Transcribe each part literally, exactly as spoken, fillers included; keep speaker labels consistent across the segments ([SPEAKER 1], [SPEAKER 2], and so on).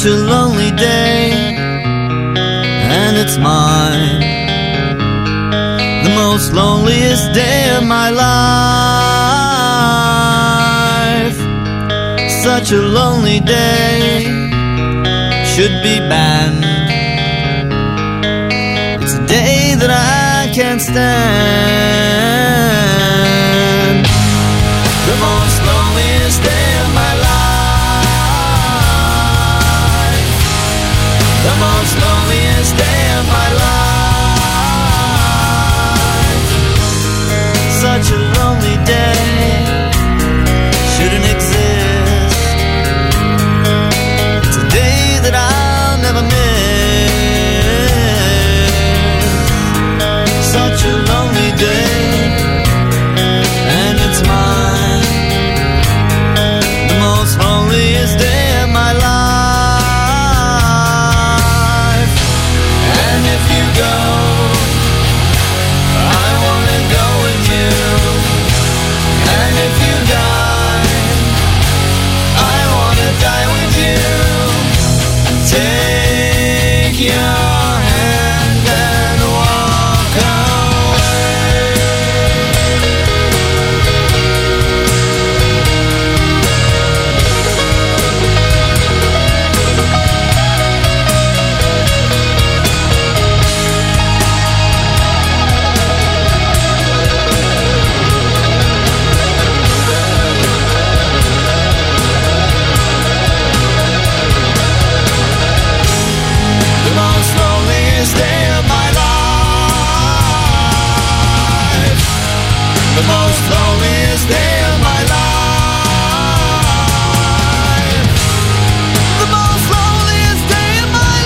[SPEAKER 1] such a lonely day, and it's mine, the most loneliest day of my life. Such a lonely day should be banned. It's a day that I can't stand. The most loneliest day of my life. The most loneliest day of my life. Such a lonely day shouldn't exist. It's a day that I'll never miss. Such a lonely day, and it's mine, the most loneliest day of my life. And if you go, I wanna go with you. And if you die, I wanna die with you. Take your hand and walk away. The most loneliest day of my life. The most loneliest day of my life. The most loneliest day of my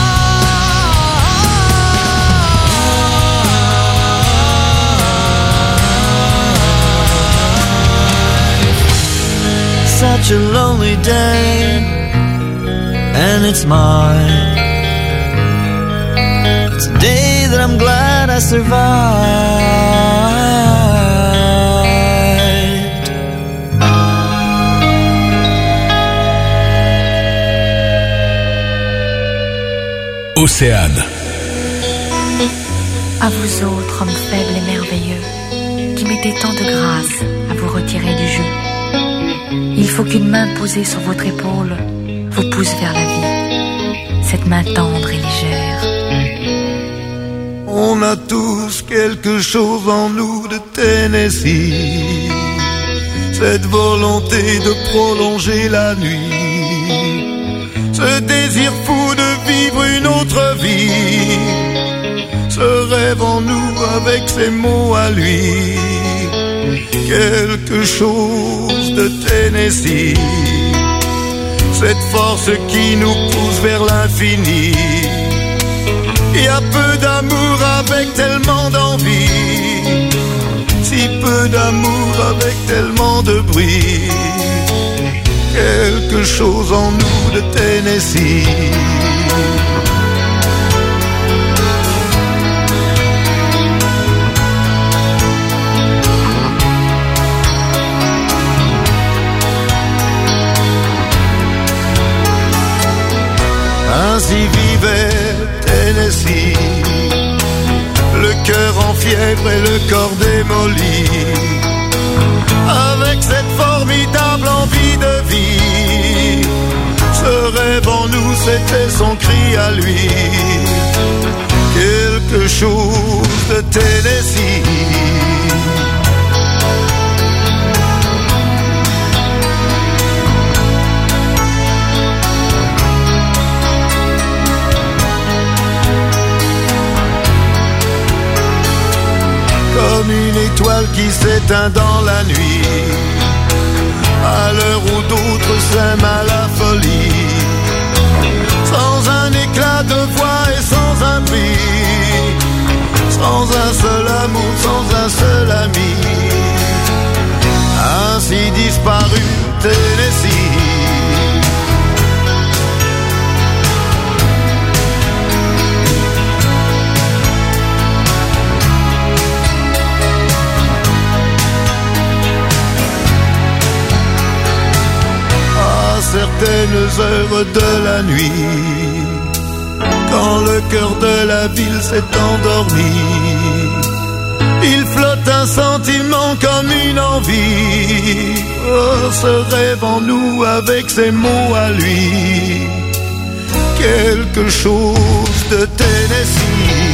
[SPEAKER 1] life. Such a lonely day, and it's mine. It's a day that I'm glad I survived.
[SPEAKER 2] Océane.
[SPEAKER 3] À vous autres, hommes faibles et merveilleux, qui mettez tant de grâce à vous retirer du jeu. Il faut qu'une main posée sur votre épaule vous pousse vers la vie, cette main tendre et légère.
[SPEAKER 4] On a tous quelque chose en nous de Tennessee, cette volonté de prolonger la nuit, ce désir fou de vivre une autre vie, ce rêve en nous avec ses mots à lui, quelque chose de Tennessee, cette force qui nous pousse vers l'infini. Il y a peu d'amour avec tellement d'envie, si peu d'amour avec tellement de bruit, quelque chose en nous de Tennessee. Ainsi vivait Tennessee, le cœur en fièvre et le corps démoli, avec cette formidable envie de vie. Ce rêve en nous, c'était son cri à lui, quelque chose de Tennessee. Comme une étoile qui s'éteint dans la nuit, à l'heure où d'autres s'aiment à la folie, sans un éclat de voix et sans un prix, sans un seul amour, sans un seul ami, ainsi disparu Tennessee. lointaines heures de la nuit, quand le cœur de la ville s'est endormi, il flotte un sentiment comme une envie. Oh, ce rêve en nous avec ses mots à lui, quelque chose de Tennessee.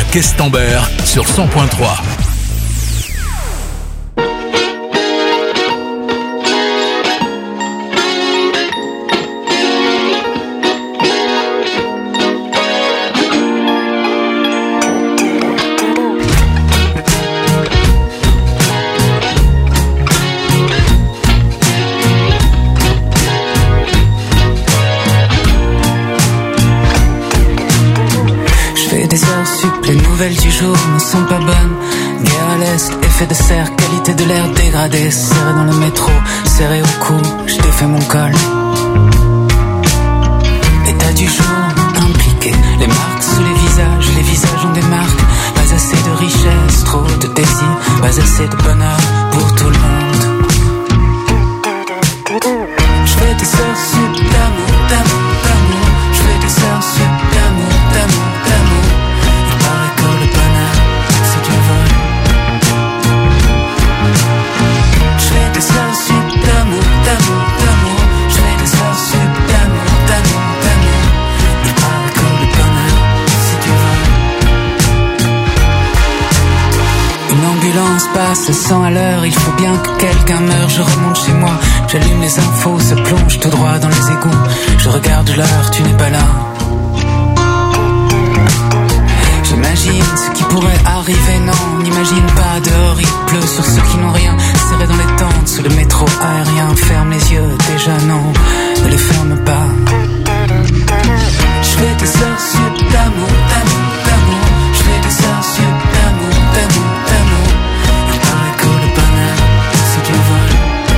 [SPEAKER 2] Questembert sur cent point trois.
[SPEAKER 5] Les nouvelles du jour ne sont pas bonnes. Guerre à l'est, effet de serre, qualité de l'air dégradée. Serré dans le métro, serré au cou, je défais mon col. État du jour, impliqué. Les marques sous les visages, les visages ont des marques. Pas assez de richesse, trop de désir. Pas assez de bonheur pour tout le monde. Je fais des heures sup d'amour, d'amour, d'amour. Je fais des heures sup d'amour, d'amour, d'amour. Passe à cent à l'heure, il faut bien que quelqu'un meure. Je remonte chez moi, j'allume les infos, se plonge tout droit dans les égouts. Je regarde l'heure, tu n'es pas là. J'imagine ce qui pourrait arriver, non, n'imagine pas. Dehors il pleut sur ceux qui n'ont rien. Serré dans les tentes, sous le métro aérien. Ferme les yeux, déjà non, ne les ferme pas. Je fais des heures sup d'amour, d'amour, d'amour. Je fais des heures sup d'amour, d'amour, d'amour. Il paraît que le bonheur, c'est du vol.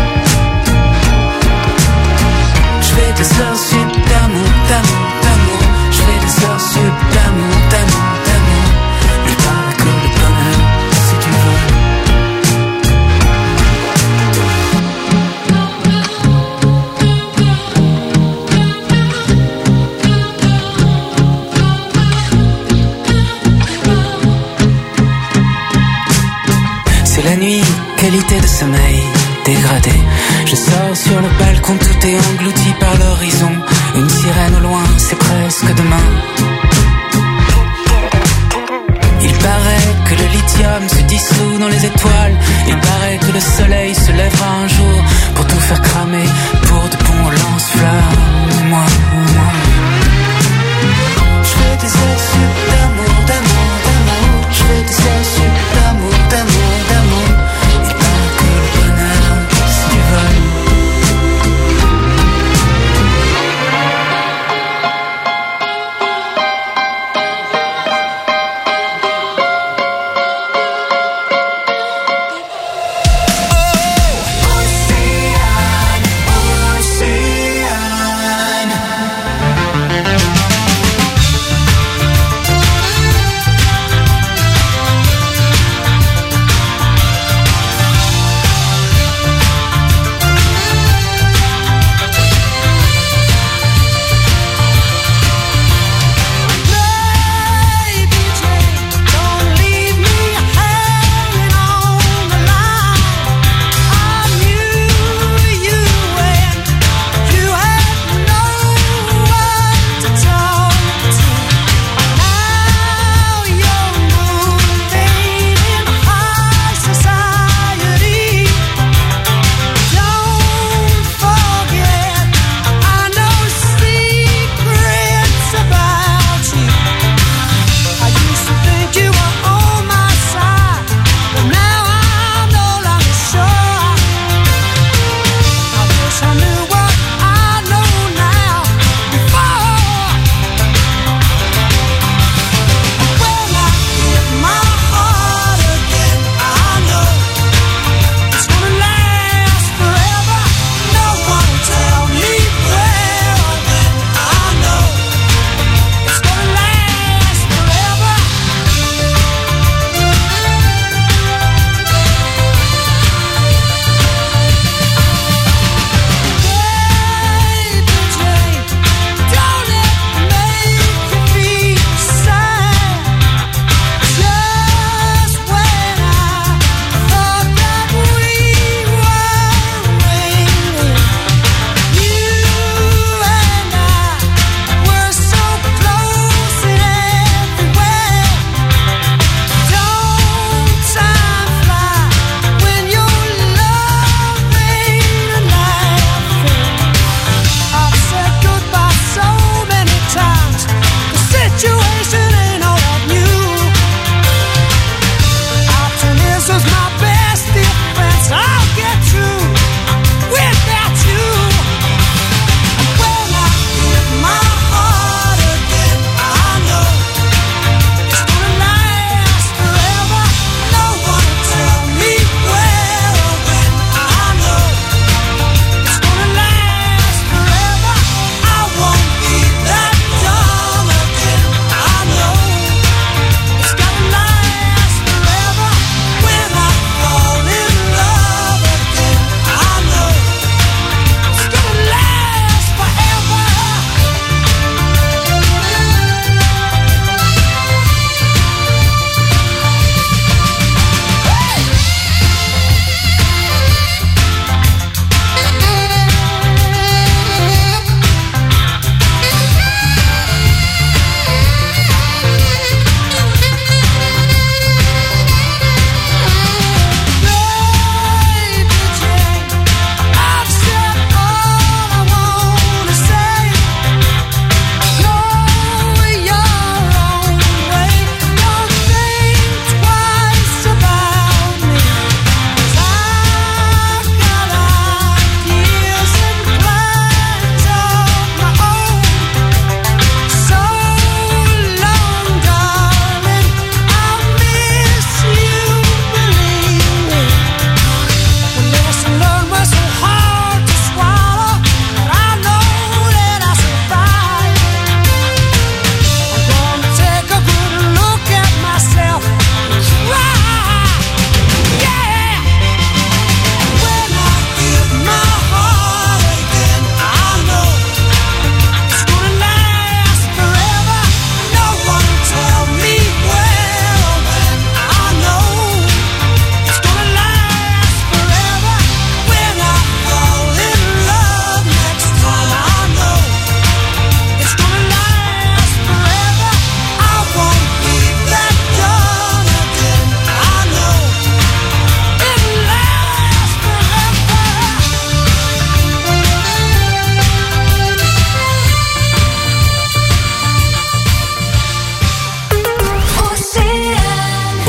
[SPEAKER 5] Je fais des heures sup d'amour, d'amour, d'amour. Je fais des heures sup d'amour, d'amour, d'amour. Il paraît que le bonheur, c'est du vol. La nuit, qualité de sommeil dégradée. Je sors sur le balcon, tout est englouti par l'horizon. Une sirène au loin, c'est presque demain. Il paraît que le lithium se dissout dans les étoiles. Il paraît que le soleil se lèvera un jour pour tout faire cramer, pour de bons lance-flammes. Moi, moi, je fais des heures sup d'amour, d'amour, d'amour. Je fais des heures sup d'amour, d'amour, d'amour. Il paraît que le bonheur, c'est du vol. Océane, Océane.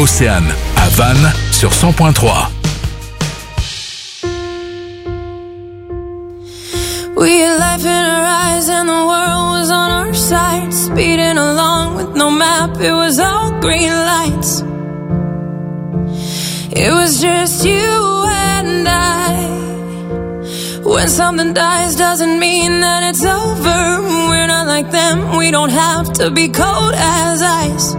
[SPEAKER 2] Océane, à Vannes, sur cent point trois.
[SPEAKER 6] We had life in our eyes and the world was on our side. Speeding along with no map, it was all green lights. It was just you and I. When something dies doesn't mean that it's over. We're not like them, we don't have to be cold as ice.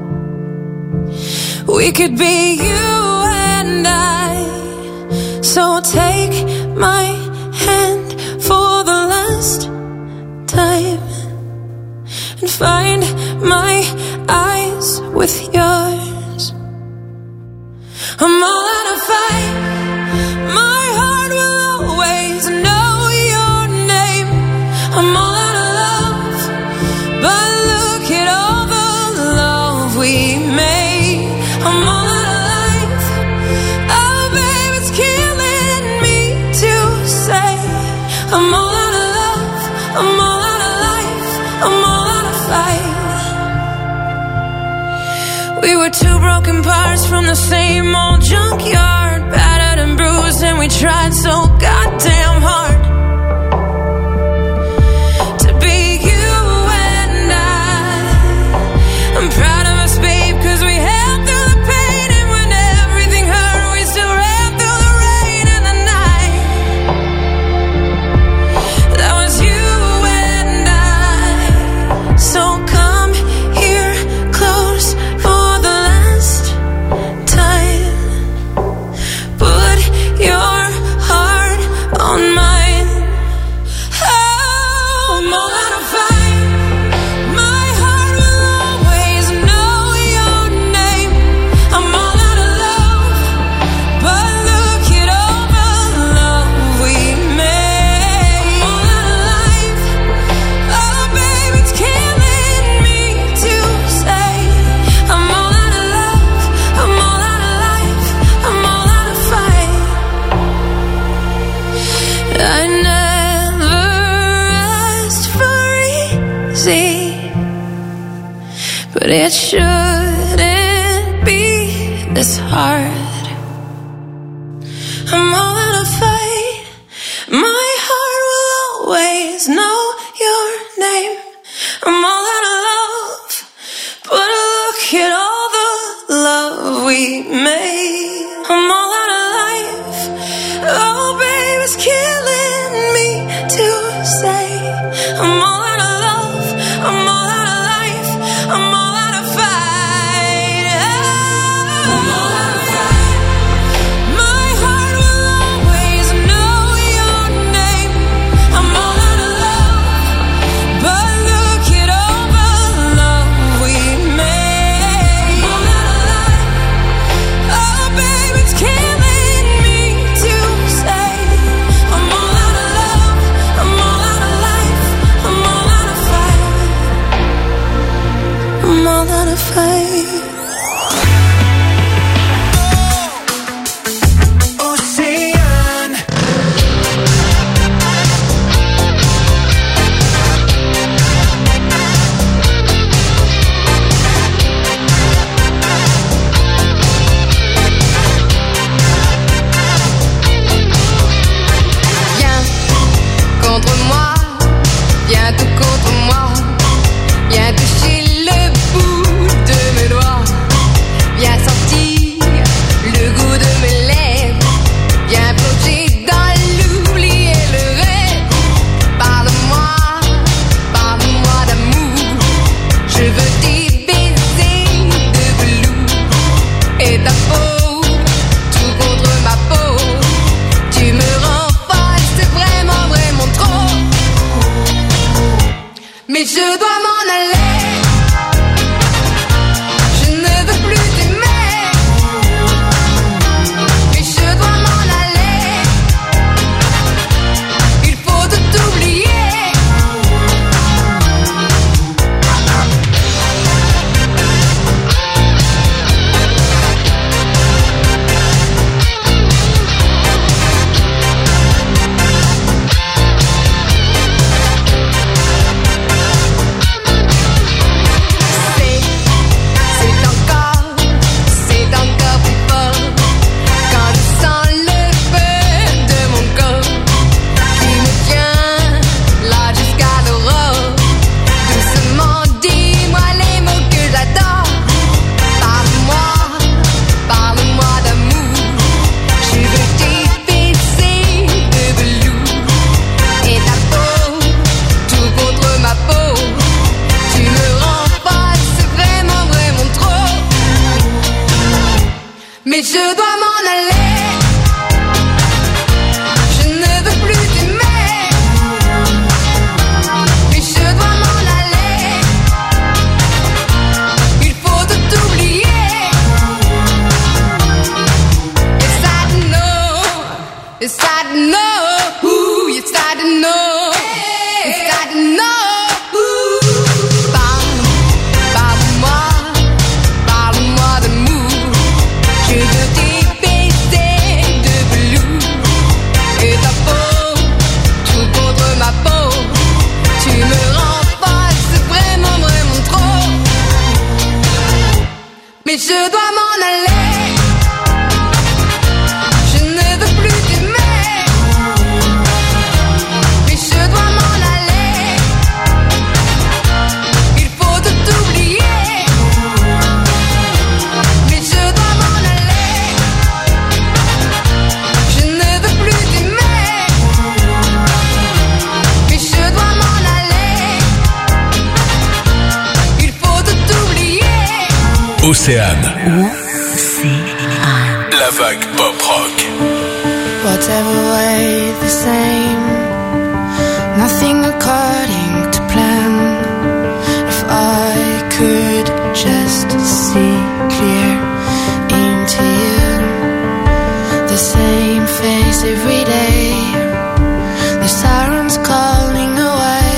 [SPEAKER 6] We could be you and I. So take my hand for the last time and find my eyes with yours. I'm all out of fight. My heart will always know your name. I'm all out of love, but look at all the love we made. I'm all out of life. Oh, babe, it's killing me to say I'm all out of love. I'm all out of life. I'm all out of fight. We were two broken parts from the same old junkyard, battered and bruised, and we tried so goddamn hard to be you and I. I'm proud of us, babe, cause we held through the pain, and when everything hurt, we still ran through the rain and the night. That was you and I. So come here close for the last time. Put your heart on mine. Oh, I'm all out of fight. My heart will always know your name. I'm all out of love, but look at all the love we made. I'm all out of life. Oh, babe, it's killing me to say I'm all out of love. I'm all out of life. I'm all out of fight. I never asked for easy, but it shouldn't be this hard. I'm all out of fight. My heart will always know your name. I'm all out of love, but look at all the love we made. I'm all out of life. Oh, babe, it's killing me to say I'm all out of love. I'm all out of life. I'm all out of fight. I'm all out of fight. My heart will always know your name. I'm all out of love, but look at all Mais je dois m'en aller. Je ne veux plus t'aimer. Mais je dois m'en aller. Il faut tout oublier. Yes, I know. Yes, I know. Ooh, yes, I know. Yes, I know. Mais je dois m'en aller. Je ne veux plus t'aimer. Mais je dois m'en aller. Il faut tout oublier. Mais je dois m'en aller. Je ne veux plus t'aimer. Mais je dois m'en aller. Il faut tout oublier.
[SPEAKER 2] Océane. La vague pop rock.
[SPEAKER 7] Whatever way the same. Nothing according to plan. If I could just see clear into you. The same face every day. The sirens calling away.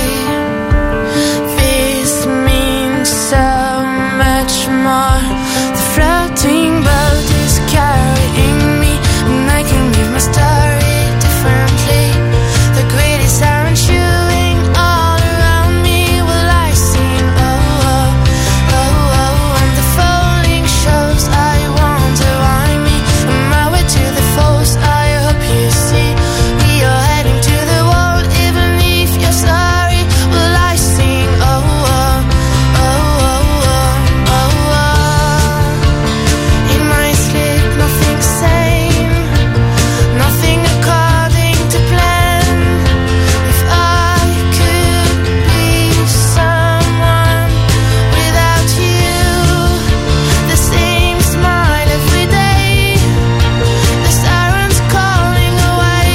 [SPEAKER 7] This means so much more. The floating boat is carrying me, and I can live my story differently. The greedy siren chewing all around me. Will I sing? Oh, oh, oh, oh. And the falling shows I wonder why me. On my way to the falls, I hope you see. We are heading to the wall, even if you're sorry. Will I sing? Oh, oh, oh, oh, oh, oh, oh. In my sleep, nothing sane, nothing according to plan. If I could be someone without you, the same smile every day, the sirens calling away.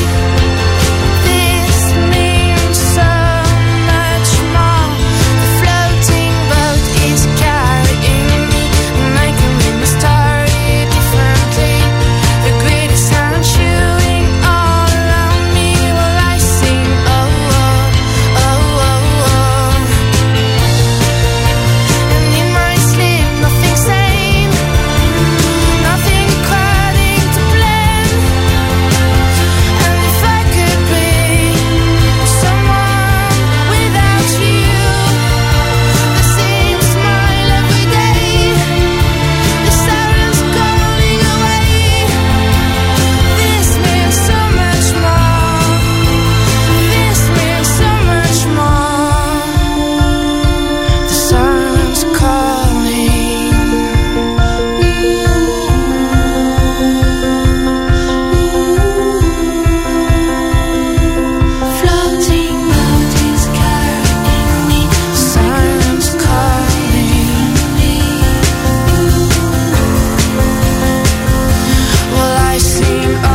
[SPEAKER 7] This means so much more. The floating boat is carrying me, and I can read my story differently. The greedy sun chewing all around me. Will I sing? Oh, oh, oh, oh, oh. And in my sleep, nothing sane, nothing according to plan. And if I could be someone without you, the same smile every day, the sirens calling away. This means so much more. This means so much more. The sirens calling. Floating boat is carrying me. Sirens calling me. Will I sing? Oh,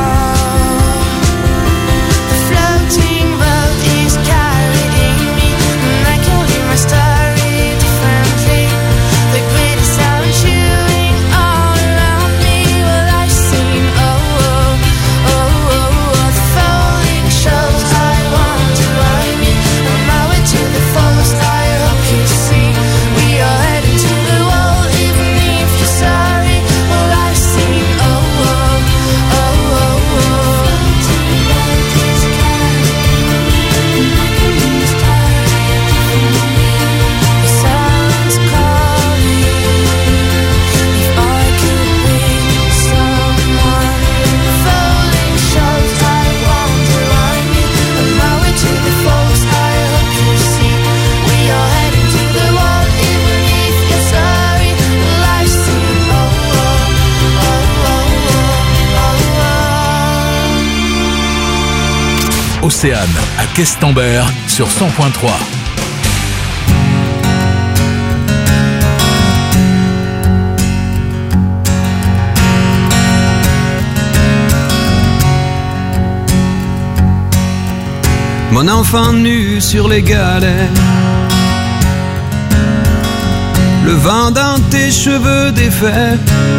[SPEAKER 7] the floating boat is carrying me, and I can live my story differently. The greedy sound chewing all around me. Will I sing? Oh, oh, oh, oh, oh. The falling shows I want to ride me. On my way to the falls, I hope you see. We are heading to the wall, even if you're sorry. Will I sing? Oh, oh, oh, oh, oh. Floating boat is carrying me, and I can live my story differently. The sounds calling. If I could be someone, the falling shows I want to ride me. On my way to the falls, I hope you see. We are heading to the wall, even if you're sorry. Will I sing? Oh, oh, oh, oh, oh, oh.
[SPEAKER 2] Océane à Questembert sur cent point trois.
[SPEAKER 8] mon enfant nu sur les galets. Le vent dans tes cheveux défaits,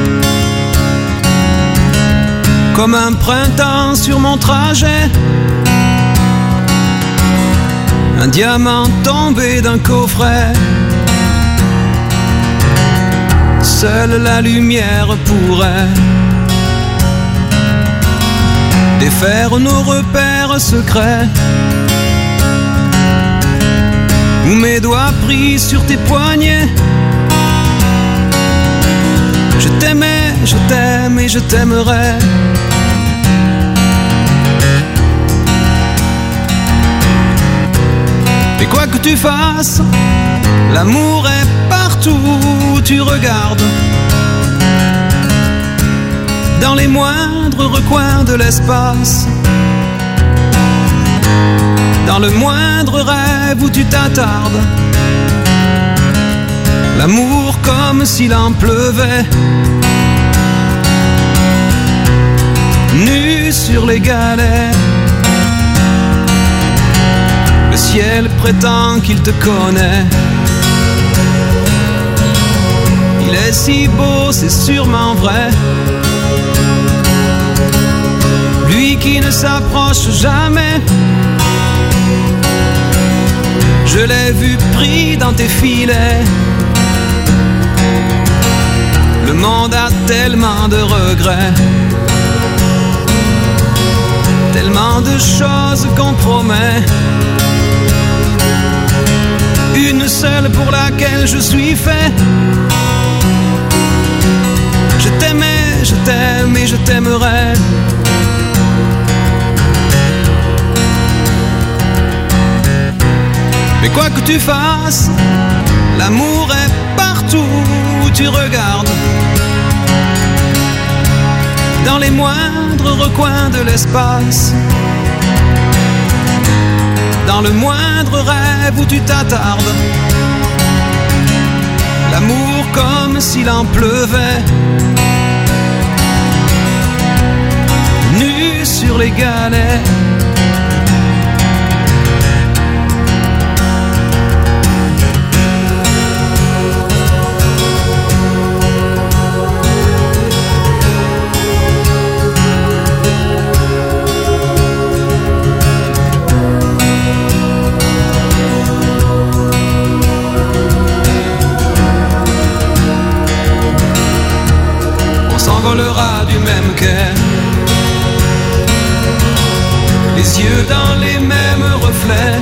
[SPEAKER 8] comme un printemps sur mon trajet. Un diamant tombé d'un coffret. Seule la lumière pourrait défaire nos repères secrets. Où mes doigts pris sur tes poignets. Je t'aimais, je t'aime et je t'aimerai. Et quoi que tu fasses, l'amour est partout où tu regardes. Dans les moindres recoins de l'espace. Dans le moindre rêve où tu t'attardes. L'amour comme s'il en pleuvait. Nu sur les galets. Le ciel prétend qu'il te connaît. Il est si beau, c'est sûrement vrai. Lui qui ne s'approche jamais. Je l'ai vu pris dans tes filets. Le monde a tellement de regrets. Tellement de choses qu'on promet. Une seule pour laquelle je suis fait. Je t'aimais, je t'aime et je t'aimerai. Mais quoi que tu fasses, l'amour est partout où tu regardes. Dans les moindres recoins de l'espace. Dans le moindre rêve où tu t'attardes. L'amour comme s'il en pleuvait. Nu sur les galets. Volera du même quai. Les yeux dans les mêmes reflets.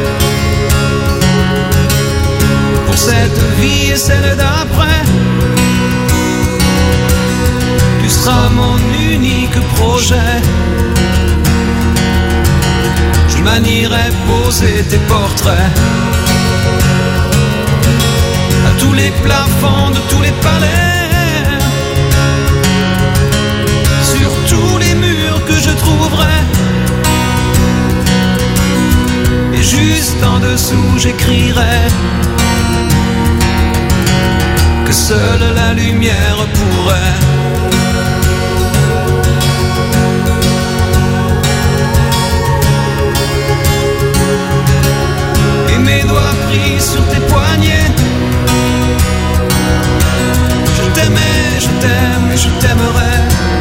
[SPEAKER 8] Pour cette vie et celle d'après. Tu seras mon unique projet. Je manierai poser tes portraits. À tous les plafonds de tous les palais. Tous les murs que je trouverai. Et juste en dessous j'écrirai que seule la lumière pourrait et mes doigts pris sur tes poignets. Je t'aimais, je t'aime et je t'aimerai.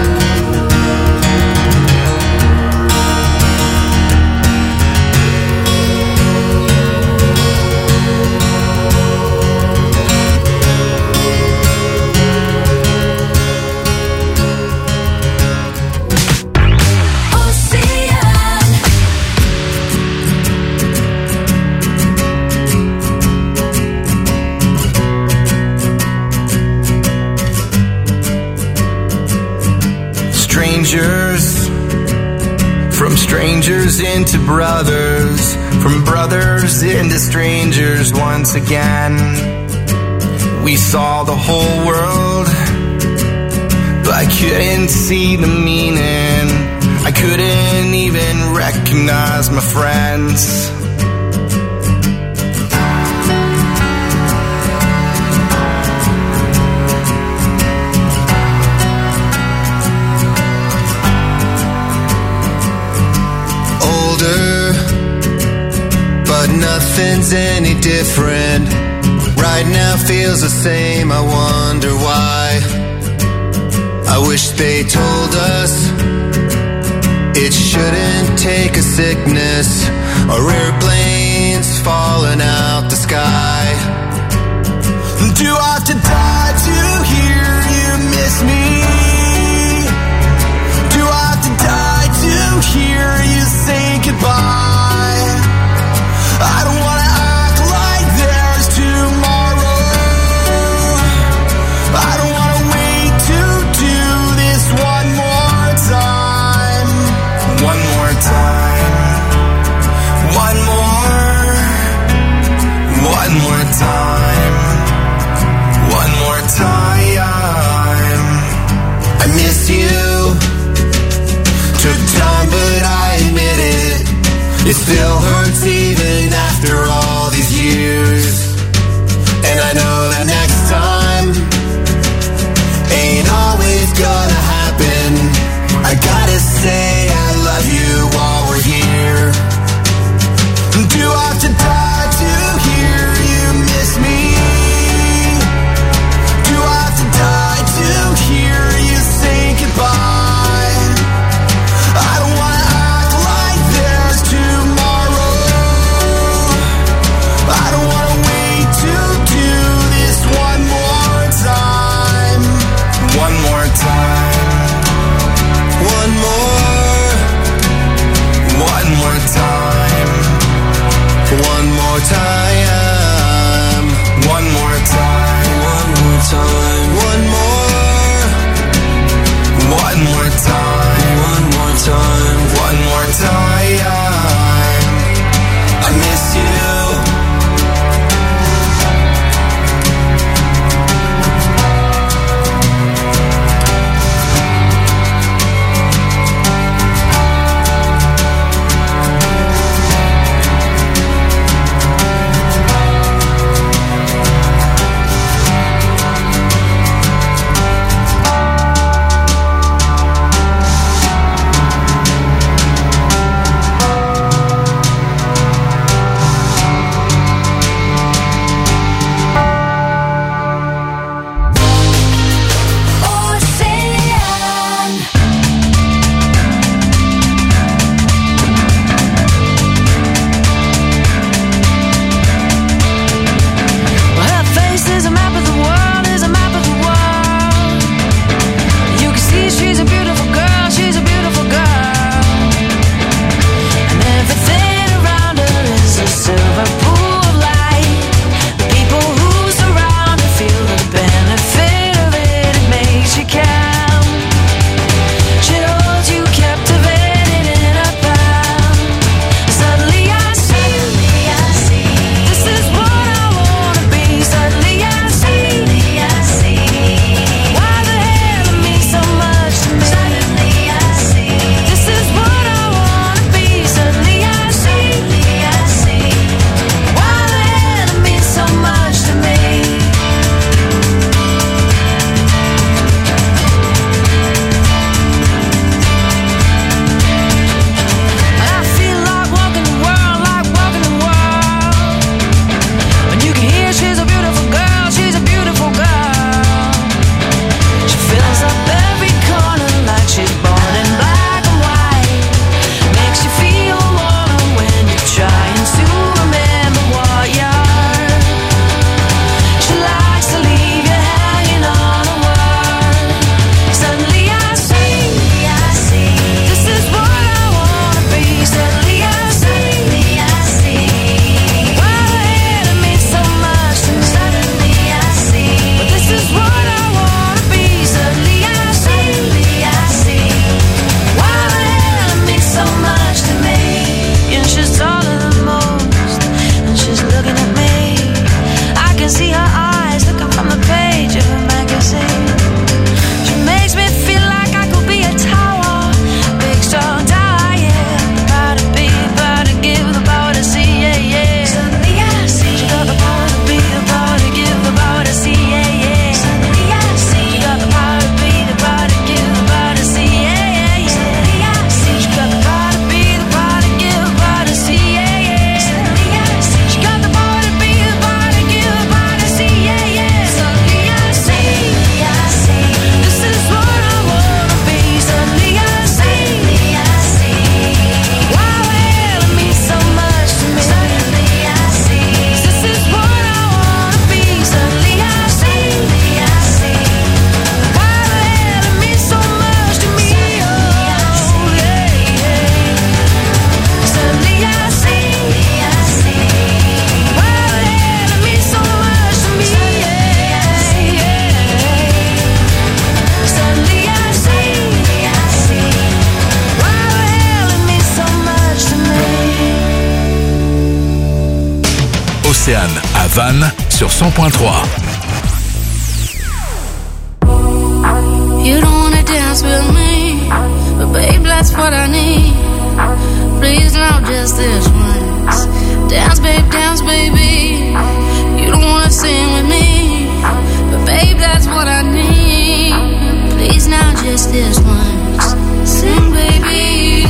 [SPEAKER 8] From strangers into brothers, from brothers into strangers once again. We saw the whole world, but I couldn't see the meaning. I couldn't even recognize my friends.
[SPEAKER 9] nothing's any different. Right now feels the same, I wonder why. I wish they told us it shouldn't take a sickness or airplanes falling out the sky. Do I have to die to hear you miss me? Do I have to die to hear you say goodbye? I don't wanna act like there's tomorrow. I don't wanna wait to do this one more time. One more time. One more. One more time. One more time. I miss you. Took time, but I admit it. It still hurts even after all these years. And I know that next time ain't always gonna happen. I gotta say I love you while we're here. Do I have to die to hear you miss me? Do I have to die to hear you say goodbye? I don't wanna act like there's tomorrow. I don't wanna wait to do this one more time. One more time. One more. One more time. One more time. One more time. One more time. One more. One more time. One more time. One more time. I miss you.
[SPEAKER 2] Océane à Vannes sur cent point trois.
[SPEAKER 7] You don't wanna dance with me, but babe, that's what I need. Please, now just this once. Dance, babe, dance, baby. You don't wanna sing with me, but babe, that's what I need. Please, now just this once. Sing, baby.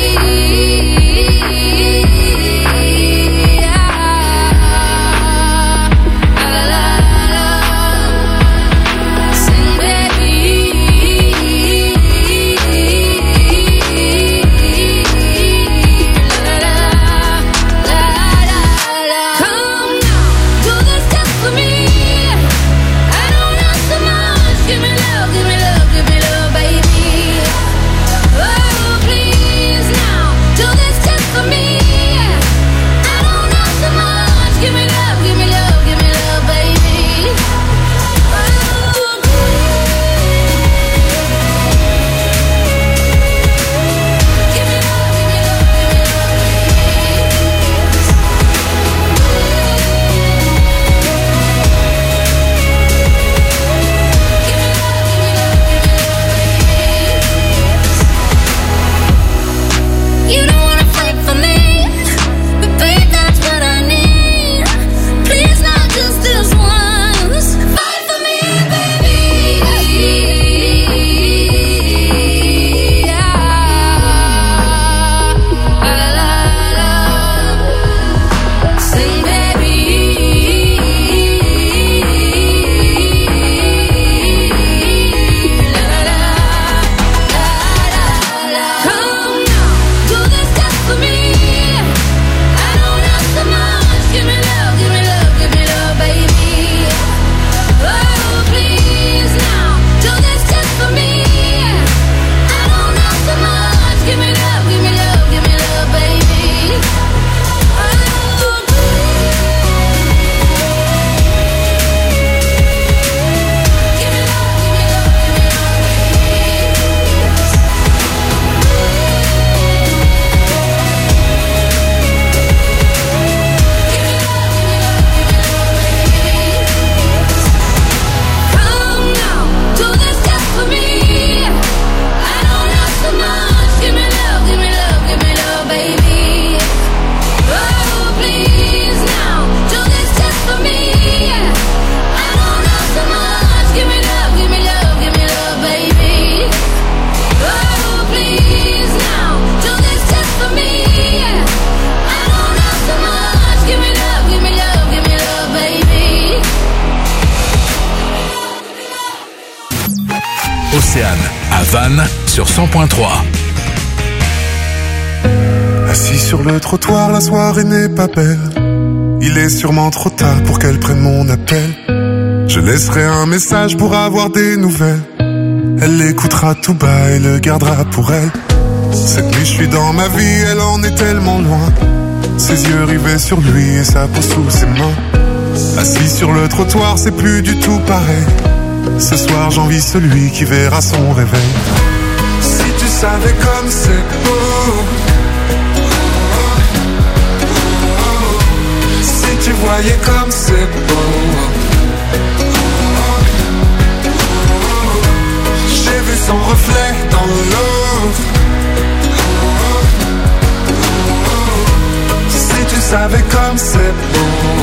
[SPEAKER 2] Océane à Vannes sur cent point trois.
[SPEAKER 10] Assis sur le trottoir, la soirée n'est pas belle. Il est sûrement trop tard pour qu'elle prenne mon appel. Je laisserai un message pour avoir des nouvelles. Elle l'écoutera tout bas et le gardera pour elle. Cette nuit je suis dans ma vie, elle en est tellement loin. Ses yeux rivés sur lui et sa peau sous ses mains. Assis sur le trottoir, c'est plus du tout pareil. Ce soir j'envie celui qui verra son réveil. Si tu savais comme c'est beau, si tu voyais comme c'est beau. J'ai vu son reflet dans l'eau. Si tu savais comme c'est beau.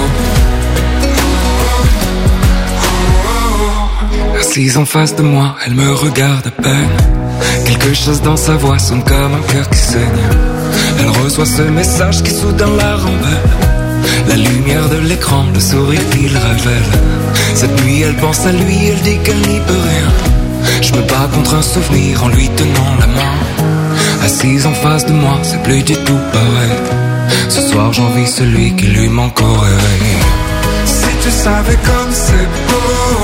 [SPEAKER 11] Assise en face de moi, elle me regarde à peine. Quelque chose dans sa voix sonne comme un cœur qui saigne. Elle reçoit ce message qui soudain la rend belle. La lumière de l'écran, le sourire qu'il révèle. Cette nuit elle pense à lui, elle dit qu'elle n'y peut rien. Je me bats contre un souvenir en lui tenant la main. Assise en face de moi, c'est plus du tout pareil. Ce soir j'envie celui qui lui manque au réveil.
[SPEAKER 10] Si tu savais comme c'est beau,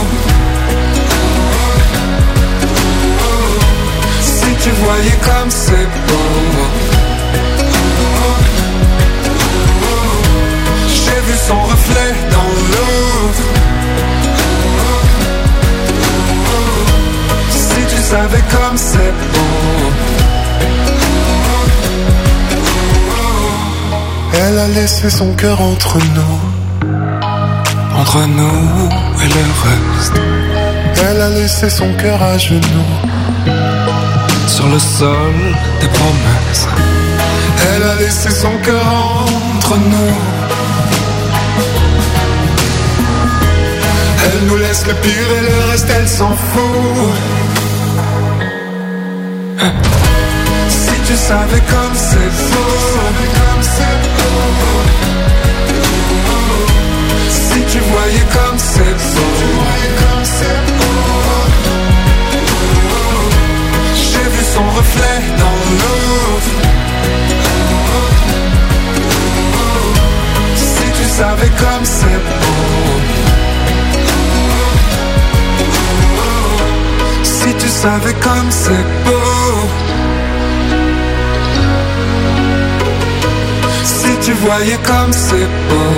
[SPEAKER 10] si tu voyais comme c'est beau. J'ai vu son reflet dans l'eau. Si tu savais comme c'est beau. Elle a laissé son cœur entre nous.
[SPEAKER 11] entre nous et le reste.
[SPEAKER 10] Elle a laissé son cœur à genoux
[SPEAKER 11] sur le sol des promesses.
[SPEAKER 10] Elle a laissé son cœur entre nous. Elle nous laisse le pire et le reste elle s'en fout. Si tu savais comme c'est beau, si tu voyais comme c'est beau, j'ai vu son reflet dans l'eau. Si tu savais comme c'est beau, si tu savais comme c'est beau, si tu voyais comme c'est beau.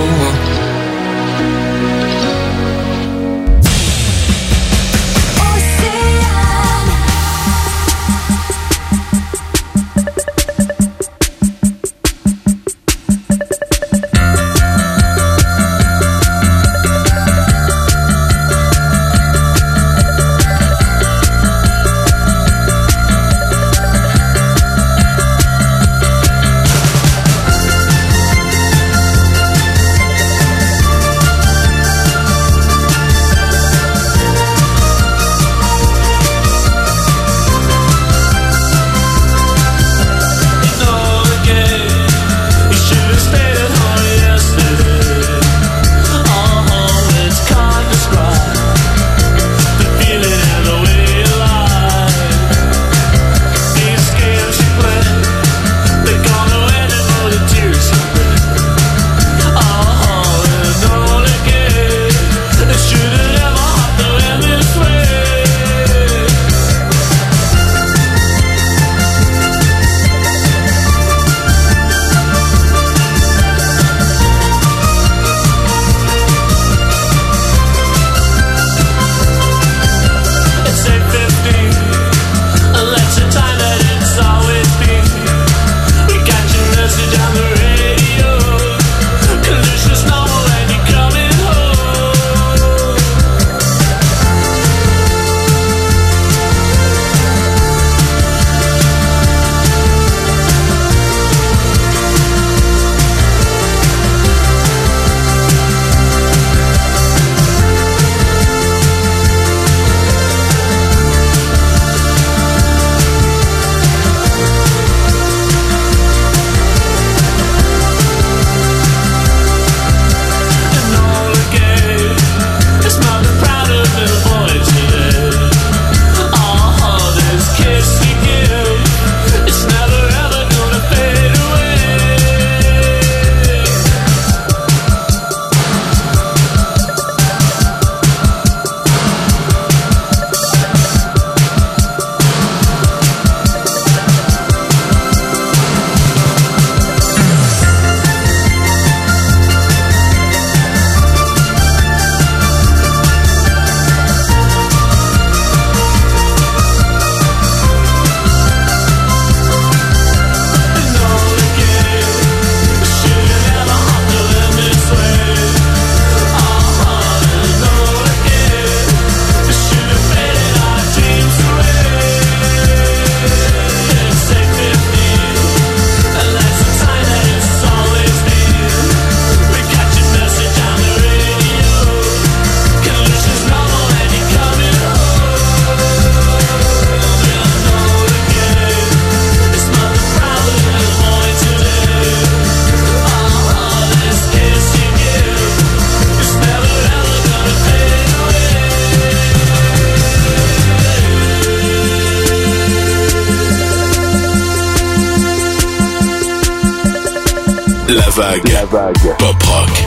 [SPEAKER 2] La vague. La vague. Pop rock.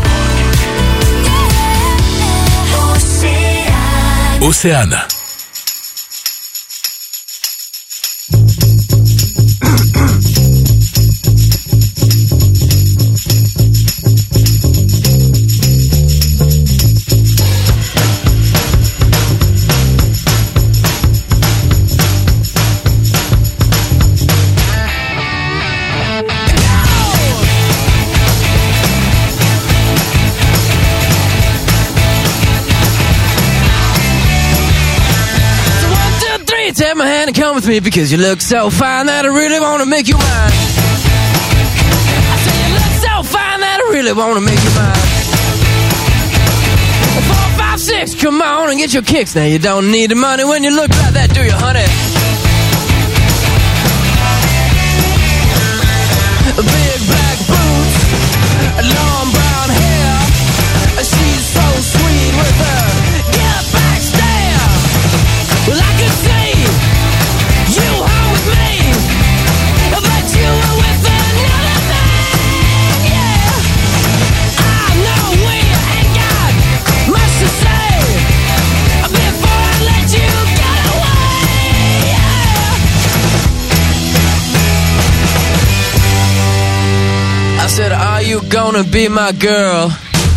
[SPEAKER 2] Océane.
[SPEAKER 12] hand and come with me because you look so fine that I really wanna make you mine. I say you look so fine that I really wanna make you mine. Four, five, six, come on and get your kicks. Now you don't need the money when you look like that, do you, honey? Big black boots, long brown hair. She's so sweet with her get back stare. Well, I could see you home with me, but you were with another man, yeah. I know we ain't got much to say before I let you get away, yeah. I said, are you gonna be my girl?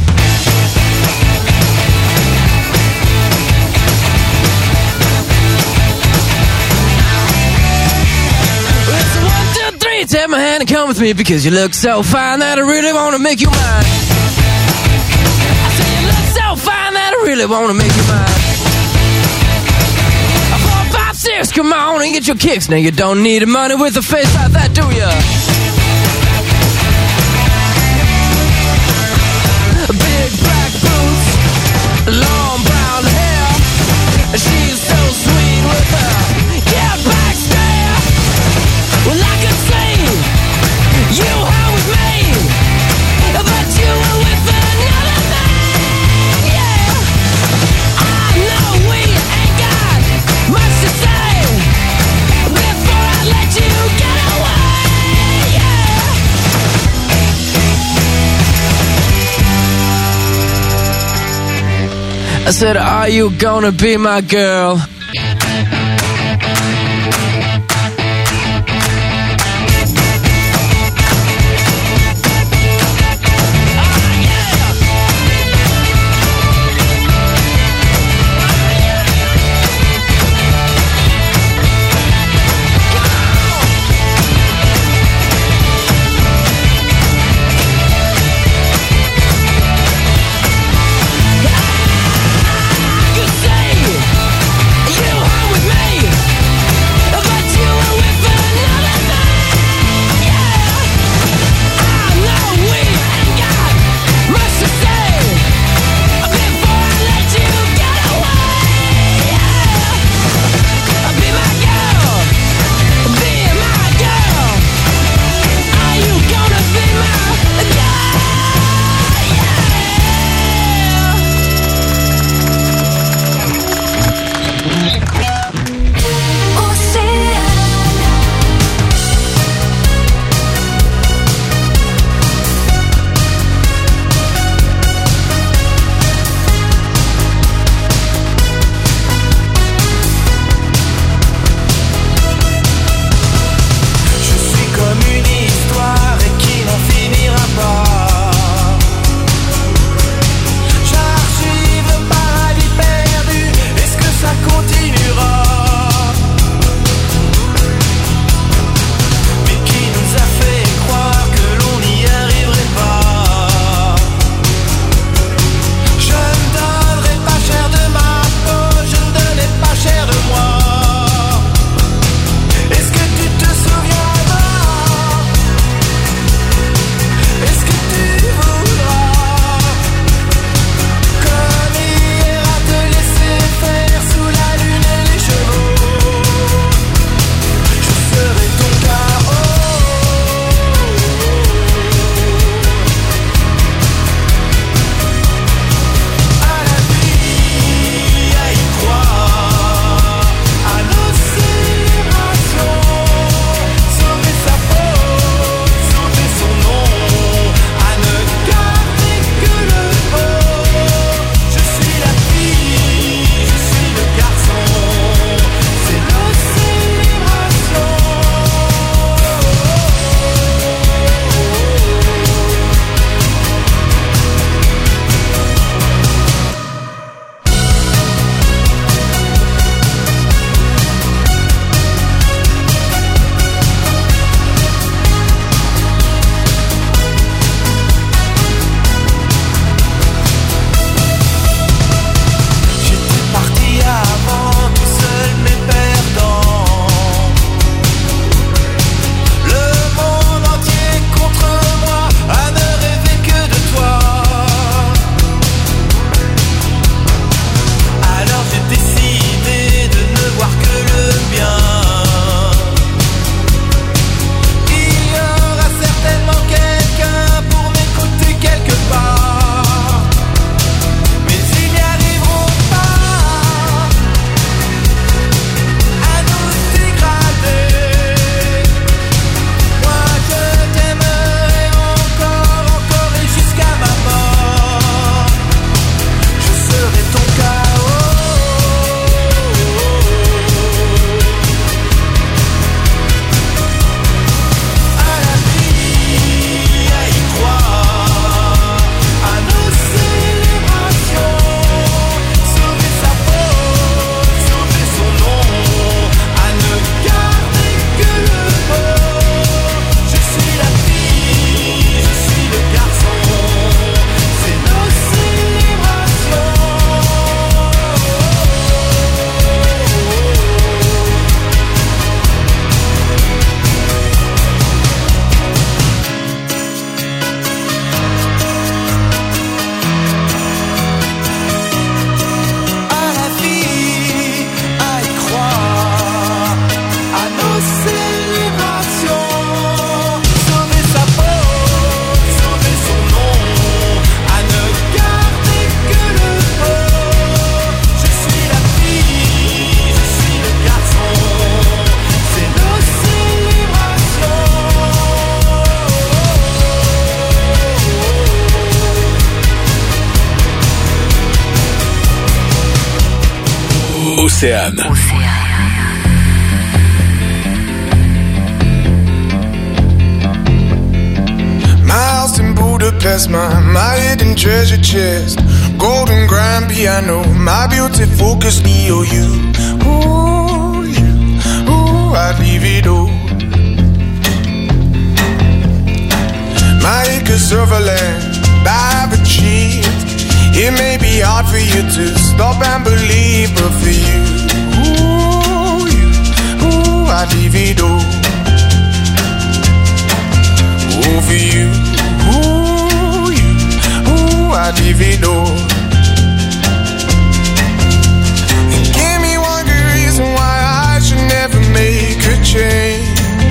[SPEAKER 12] Take my hand and come with me because you look so fine that I really wanna make you mine. I say you look so fine that I really wanna make you mine. Four, five, six, come on and get your kicks. Now you don't need the money with a face like that, do ya? Big black boots, long brown hair. She's so sweet with her get back stare. Well, I could see you home with me, but you were with another man, yeah. I know we ain't got much to say before I let you get away, yeah. I said, are you gonna be my girl? You
[SPEAKER 2] Océane.
[SPEAKER 9] My house in Budapest, my, my hidden treasure chest, golden grand piano, my beauty focus E O U. Ooh, you, ooh, I'd leave it all. My acres of land I've achieved. It may be hard for you to stop and believe, but for you, ooh, you, ooh, I'd leave it all. Ooh, for you, ooh, you, ooh, I'd leave it all. And give me one good reason why I should never make a change.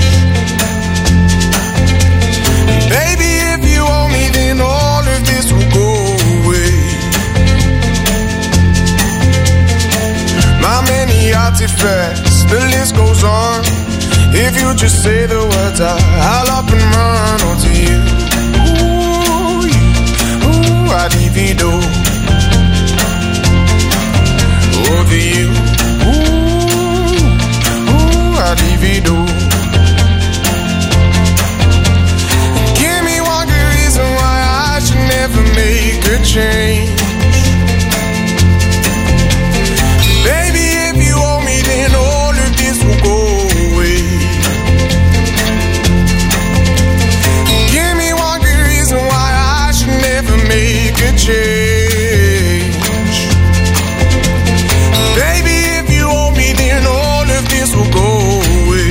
[SPEAKER 9] Baby, if you owe me, then all of this will go away. My many artifacts, the list goes on. If you just say the words, I, I'll up and run onto you. Ooh, you, ooh, I'd leave it all. Over you, ooh, ooh, I'd leave it all. Never make a change. Baby, if you owe me, then all of this will go away. Give me one good reason why I should never make a change. Baby, if you owe me, then all of this will go away.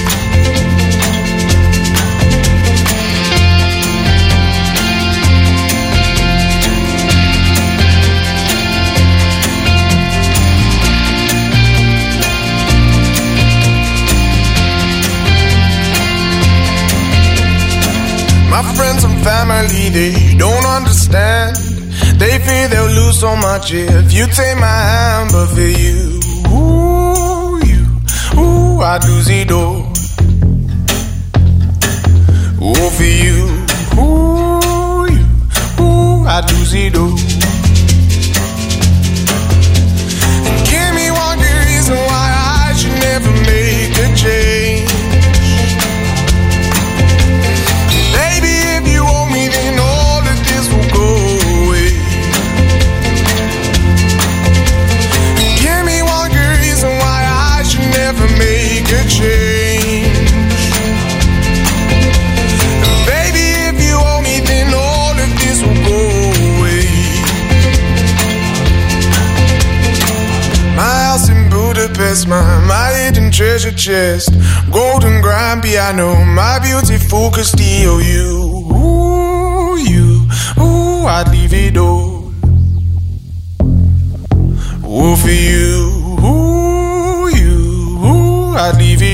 [SPEAKER 9] My friends and family, they don't understand. They fear they'll lose so much if you take my hand. But for you, ooh, you, ooh, I'd lose it all. Ooh, for you, ooh, you, ooh, I'd lose it all. And give me one good reason why I should never make a change. Then all of this will go away. Give me one good reason why I should never make a change. Baby, if you owe me, then all of this will go away. My house in Budapest, my, my hidden treasure chest, golden grand piano, my beauty focused E O U. You, ooh, I'd leave it all. Ooh, for you, ooh, you, ooh, I'd leave it